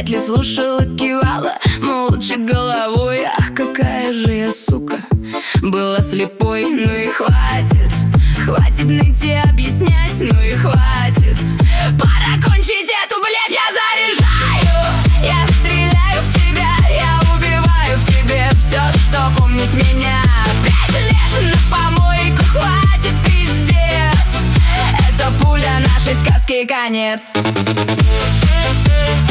5 лет слушала, кивала молча головой. Ах, какая же я, сука, была слепой. Ну и хватит, хватит ныть и объяснять. Ну и хватит, пора кончить эту, блядь, я заряжаю. Я стреляю в тебя, я убиваю в тебе все, что помнит меня. 5 лет на помойку, хватит, пиздец. Это пуля нашей сказки, конец.